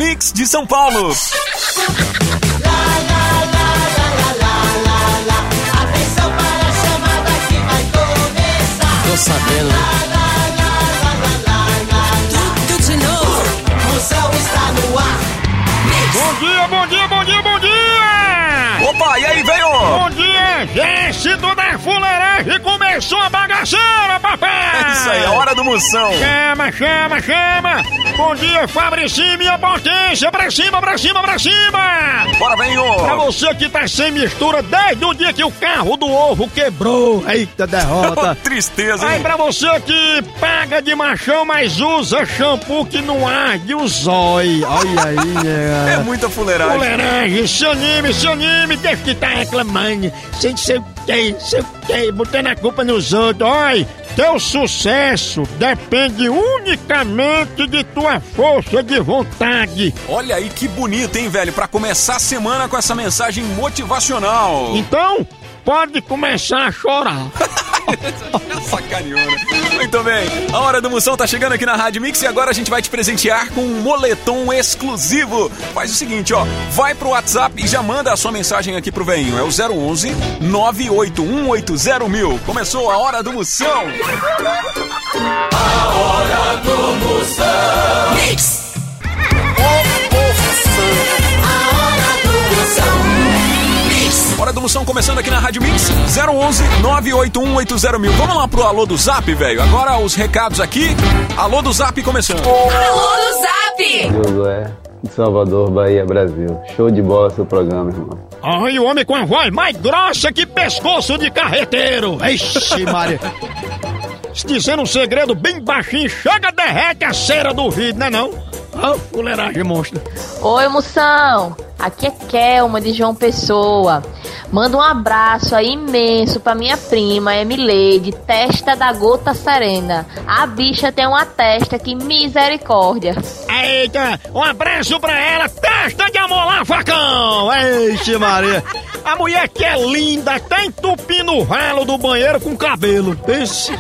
Mix de São Paulo. Atenção para a chamada que vai começar. Tô sabendo. Tudo de novo. Moção está no ar. Bom dia, bom dia, bom dia, bom dia! Opa, e aí, velho? Bom dia, exército da fuleiragem, começou a bagaceira, papai! É isso aí, é hora do Moção. Chama, chama, chama! Bom dia, Fabricinho, minha potência, pra cima, pra cima, pra cima! Bora, velho! Pra você que tá sem mistura desde o dia que o carro do ovo quebrou, eita derrota! Tristeza, hein? Aí pra você que paga de machão, mas usa shampoo que não arde o zói. Olha aí, né? É muita fuleiragem. Fuleiragem, se anime, deixa que tá reclamando. Sem sei o que, botando a culpa nos outros. Olha, teu sucesso depende unicamente de tua força de vontade. Olha aí que bonito, hein, velho? Pra começar a semana com essa mensagem motivacional. Então, pode começar a chorar. Sacaneou, né? Muito bem, a hora do Moção tá chegando aqui na Rádio Mix e agora a gente vai te presentear com um moletom exclusivo. Faz o seguinte, ó, vai pro WhatsApp e já manda a sua mensagem aqui pro veinho. É o 011 981801000. Começou a hora do Moção. A hora do Moção. Mix. A hora do Moção. Hora do Moção começando aqui na Rádio Mix, 011 981801000. Vamos lá pro Alô do Zap, velho. Agora os recados aqui. Alô do Zap começando. Alô do Zap. Josué, de Salvador, Bahia, Brasil. Show de bola seu programa, irmão. Ai, o homem com a voz mais grossa que pescoço de carreteiro. Ixi, Maria. Se dizendo um segredo bem baixinho, chega, derrete a cera do vidro, né não? Ah, fuleiragem monstro. Oi, Moção. Aqui é Kelma de João Pessoa. Manda um abraço aí imenso pra minha prima, Emileide, testa da gota serena. A bicha tem uma testa que misericórdia. Eita, um abraço pra ela, testa de amor lá, facão. Eixe, Maria. A mulher que é linda, tá entupindo o ralo do banheiro com cabelo. Esse.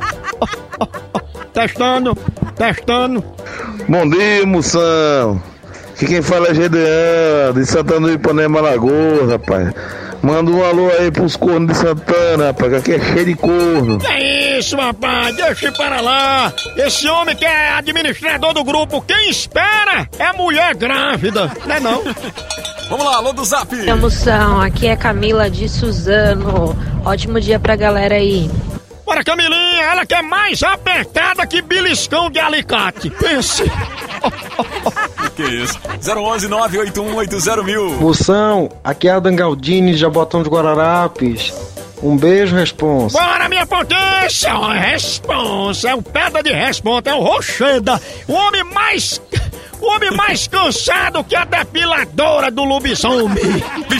Testando. Bom dia, Moção. Aqui quem fala é Gedeão, de Santana do Ipanema, Alagoas, rapaz. Manda um alô aí pros cornos de Santana, rapaz, que aqui é cheio de corno. Que é isso, rapaz? Deixa para lá. Esse homem que é administrador do grupo, quem espera é mulher grávida, né não? Vamos lá, alô do Zap. Moção, aqui é Camila de Suzano. Ótimo dia pra galera aí. Bora, Camilinha, ela que é mais apertada que beliscão de alicate. Pense. Que isso? 011 981801000. Moção, aqui é a Dangaldini de Jabotão de Guararapes. Um beijo, responsa. Bora, minha potência! Responsa, é o pedra de responsa, é o Rocheda. O homem mais cansado que a depiladora do lobisomem.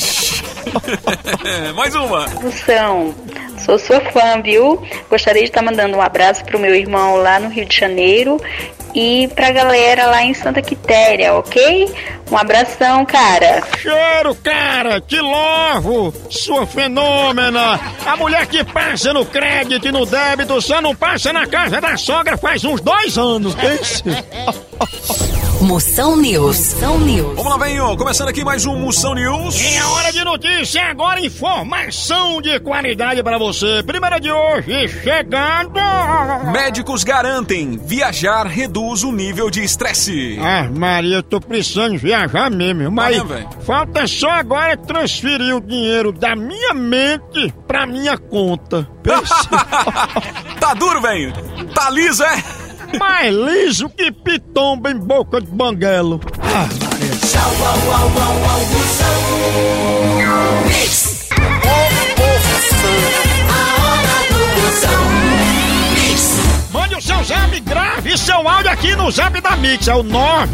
Mais uma. Moção, sou sua fã, viu? Gostaria de estar mandando um abraço pro meu irmão lá no Rio de Janeiro e pra galera lá em Santa Quitéria, ok? Um abração, cara. Cheiro, cara, te louvo, sua fenômena. A mulher que passa no crédito e no débito só não passa na casa da sogra faz uns 2 anos. Moção News. Vamos lá, velho. Começando aqui mais um Moção News. É hora de notícia, agora informação de qualidade pra você. Primeira de hoje, chegando. Médicos garantem, viajar reduz o nível de estresse. Ah, Maria, eu tô precisando viajar mesmo, mas falta só agora transferir o dinheiro da minha mente pra minha conta. Tá duro, velho? Tá liso, é? Mais liso que pitomba em boca de banguelo. Ah, Maria. Tchau, Moção. Mix. A hora do Moção. Mix. Mande o seu zap, grave seu áudio aqui no zap da Mix. É o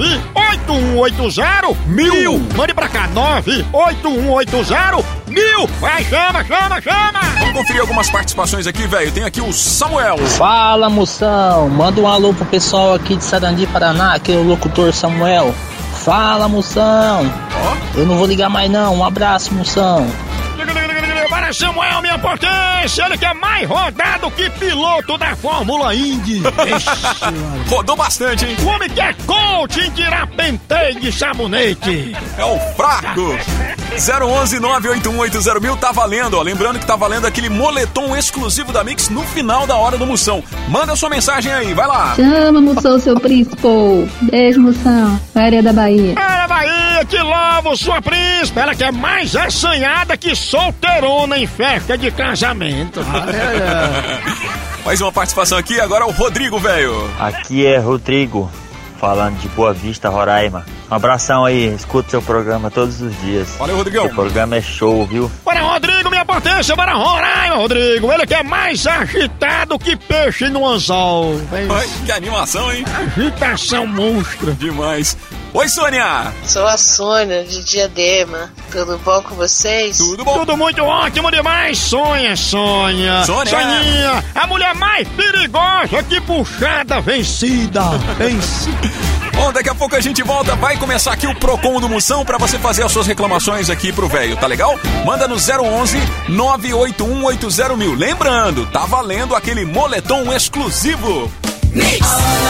981801000. Mande pra cá, 981801000. Vai, chama. Vamos conferir algumas participações aqui, velho. Tem aqui o Samuel. Fala, Moção. Manda um alô pro pessoal aqui de Sarandi, Paraná, que é o locutor Samuel. Fala, Moção. Eu não vou ligar mais não. Um abraço, Moção. Agora Samuel, minha potência, ele que é mais rodado que piloto da Fórmula Indy. Rodou bastante, hein? O homem que é coach em tirar penteio de sabonete. É o fraco. 011-981801000 tá valendo, ó. Lembrando que tá valendo aquele moletom exclusivo da Mix no final da hora do Moção. Manda sua mensagem aí, vai lá. Chama, Moção, seu príncipe. Beijo, Moção. Maria da Bahia. Maria da Bahia, te louvo, sua príncipe. Ela que é mais assanhada que solteirona em festa de casamento. Mais uma participação aqui, agora o Rodrigo, velho. Aqui é Rodrigo, falando de Boa Vista, Roraima. Um abração aí, escuto seu programa todos os dias. Valeu, Rodrigão. Seu programa é show, viu? Para Rodrigo, minha potência, para Roraima, Rodrigo. Ele que é mais agitado que peixe no anzol. Ai, que animação, hein? Agitação monstra. Demais. Oi, Sônia. Sou a Sônia, de Diadema. Tudo bom com vocês? Tudo bom. Tudo muito ótimo demais, Sônia. Soninha, a mulher mais perigosa que puxada vencida. Bom, daqui a pouco a gente volta, vai começar aqui o Procon do Moção pra você fazer as suas reclamações aqui pro velho, tá legal? Manda no 011-981801000. Lembrando, tá valendo aquele moletom exclusivo. Mix.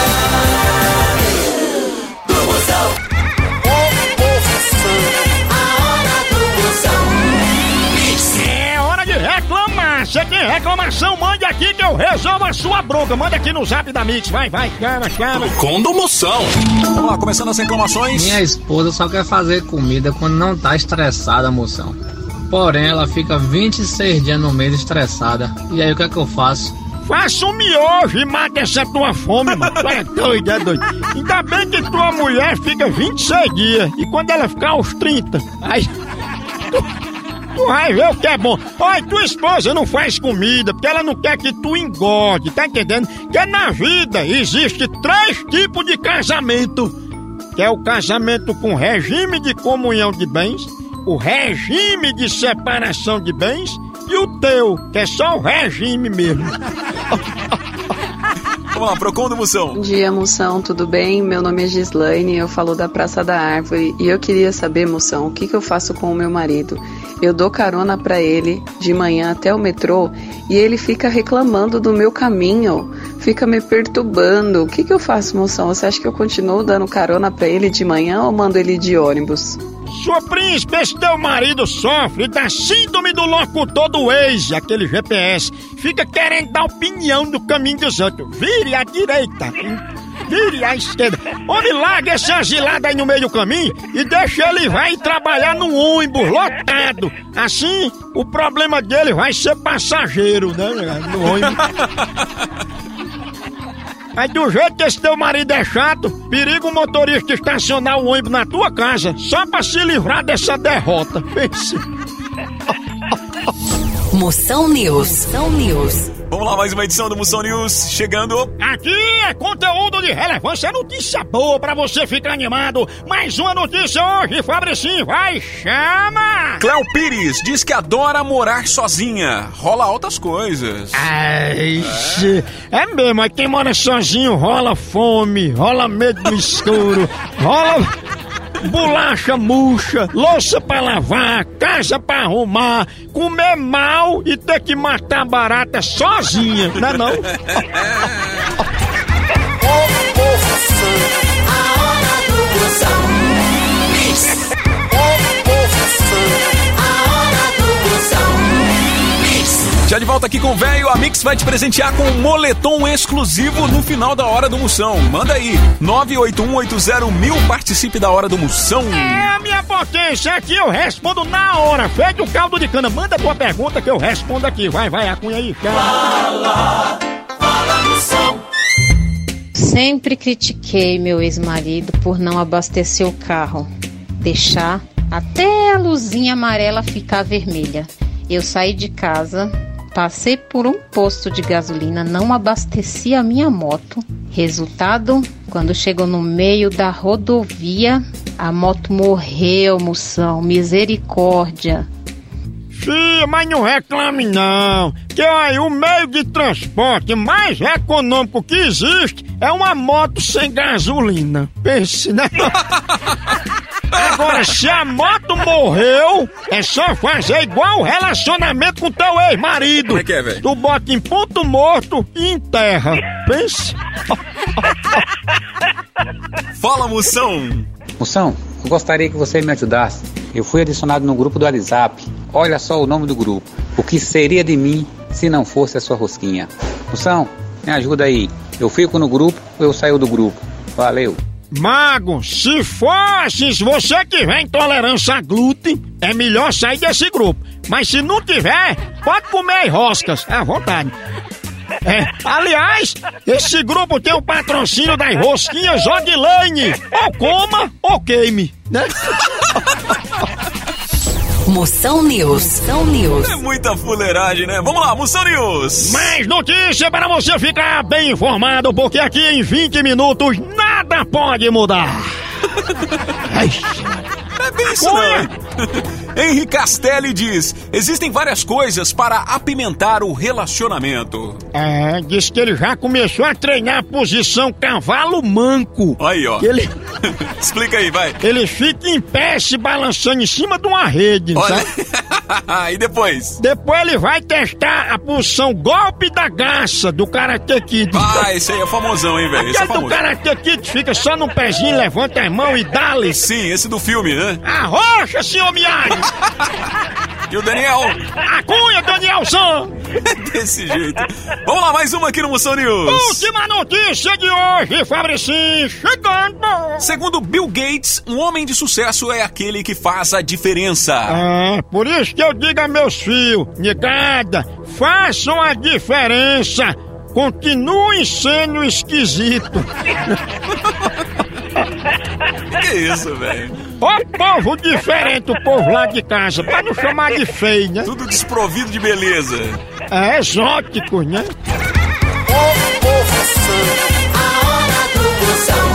É hora de reclamar. Você tem reclamação, mande aqui que eu resolvo a sua bronca. Manda aqui no zap da Mix. Vai, chama. Procon do Moção. Vamos lá, começando as reclamações. Minha esposa só quer fazer comida quando não tá estressada, Moção. Porém, ela fica 26 dias no mês estressada. E aí, o que é que eu faço? Faça um miojo e mate essa tua fome, mano. Tu é doido, Ainda bem que tua mulher fica 26 dias. E quando ela ficar aos 30, aí... Tu vai ver o que é bom. Olha, tua esposa não faz comida porque ela não quer que tu engorde, tá entendendo? Que na vida existe 3 tipos de casamento. Que é o casamento com regime de comunhão de bens, o regime de separação de bens e o teu, que é só o regime mesmo. Vamos lá, Procon do Moção. Bom dia, Moção, tudo bem? Meu nome é Gislaine, eu falo da Praça da Árvore e eu queria saber, Moção, o que eu faço com o meu marido? Eu dou carona pra ele de manhã até o metrô e ele fica reclamando do meu caminho, fica me perturbando. O que eu faço, Moção? Você acha que eu continuo dando carona pra ele de manhã ou mando ele de ônibus? Sua príncipe, esse teu marido sofre da síndrome do locutor do Waze, aquele GPS. Fica querendo dar opinião do caminho dos outros. Vire à direita, vire à esquerda. Homem, larga esse asilado aí no meio do caminho e deixa ele vai trabalhar num ônibus lotado. Assim, o problema dele vai ser passageiro, né, no ônibus. Aí do jeito que esse teu marido é chato, periga o motorista estacionar o ônibus na tua casa só pra se livrar dessa derrota. Pense. Moção News. Vamos lá, mais uma edição do Moção News chegando. Aqui é conteúdo de relevância, é notícia boa pra você ficar animado. Mais uma notícia hoje, Fabricinho, vai, chama! Cléo Pires diz que adora morar sozinha. Rola altas coisas. Ai, é mesmo, aí quem mora sozinho rola fome, rola medo no escuro, rola... bolacha murcha, louça pra lavar, casa pra arrumar, comer mal e ter que matar barata sozinha, não é não? Já de volta aqui com o velho, a Mix vai te presentear com um moletom exclusivo no final da Hora do Moção. Manda aí, 981801000, participe da Hora do Moção. É a minha potência, aqui eu respondo na hora, feito o caldo de cana. Manda tua pergunta que eu respondo aqui, vai, a cunha aí. Fala Moção. Sempre critiquei meu ex-marido por não abastecer o carro, deixar até a luzinha amarela ficar vermelha. Eu saí de casa, passei por um posto de gasolina, não abasteci a minha moto. Resultado, quando chegou no meio da rodovia, a moto morreu, Moção, misericórdia. Fia, mas não reclame não, que aí o meio de transporte mais econômico que existe é uma moto sem gasolina. Pense, né? Agora, se a moto morreu, é só fazer igual o relacionamento com teu ex-marido. Como é que é, velho? Tu bota em ponto morto e enterra. Pense. Fala, Moção. Moção, eu gostaria que você me ajudasse. Eu fui adicionado no grupo do WhatsApp. Olha só o nome do grupo. O que seria de mim se não fosse a sua rosquinha? Moção, me ajuda aí. Eu fico no grupo ou eu saio do grupo? Valeu. Mago, se você tiver intolerância a glúten, é melhor sair desse grupo. Mas se não tiver, pode comer roscas, à vontade. Aliás, esse grupo tem o patrocínio das rosquinhas Odilane. Ou coma ou queime, né? Moção News. É muita fuleiragem, né? Vamos lá, Moção News. Mais notícia para você ficar bem informado, porque aqui em 20 minutos nada pode mudar. É bem isso, não. Henri Castelli diz: existem várias coisas para apimentar o relacionamento. Diz que ele já começou a treinar a posição cavalo manco. Aí, ó. Ele... Explica aí, vai. Ele fica em pé se balançando em cima de uma rede, sabe? E depois? Depois ele vai testar a posição golpe da garça do Karate Kid. Esse aí é famosão, hein, velho? Esse é famoso. Do Karate Kid fica só no pezinho, levanta as mãos e dá-lhe. Sim, esse do filme, né? Arrocha, senhor Miyagi! E o Daniel? A cunha, Danielson! Desse jeito. Vamos lá, mais uma aqui no Moção News. Última notícia de hoje, Fabricinho, chegando! Segundo Bill Gates, um homem de sucesso é aquele que faz a diferença. Por isso que eu digo a meus filhos, negada, façam a diferença, continuem sendo esquisito. Que isso, velho? Ó povo diferente, o povo lá de casa, pra não chamar de feio, né? Tudo desprovido de beleza. É exótico, né? O povo são a hora do Moção.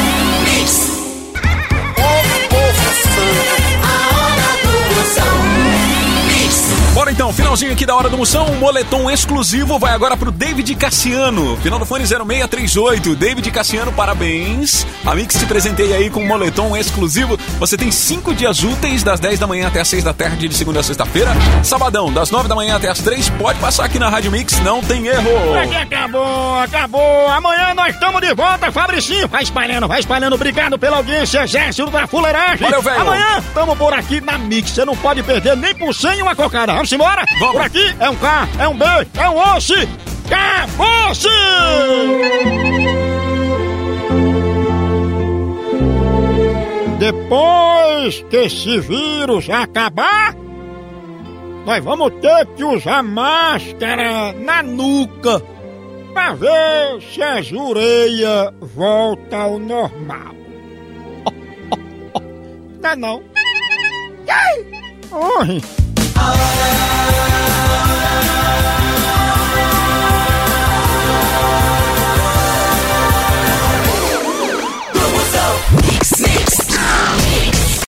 O povo são a hora do Moção. Bora então, finalzinho aqui da Hora do Moção, um moletom exclusivo vai agora pro David Cassiano, final do fone 0638, David Cassiano, parabéns, a Mix te presenteia aí com um moletom exclusivo, você tem 5 dias úteis, das 10 da manhã até as 6 da tarde, de segunda a sexta-feira, sabadão, das 9 da manhã até as 3, pode passar aqui na Rádio Mix, não tem erro. Acabou, amanhã nós estamos de volta, Fabricinho, vai espalhando, obrigado pela audiência, exército da fuleiragem. Valeu, velho. Amanhã estamos por aqui na Mix, você não pode perder nem por 100 e uma cocada. Vamos embora? Vamos. Por aqui é um K, é um B, é um osso. Acabou-se! Depois que esse vírus acabar, nós vamos ter que usar máscara na nuca pra ver se as orelhas voltam ao normal. Não é não? Oi! A hora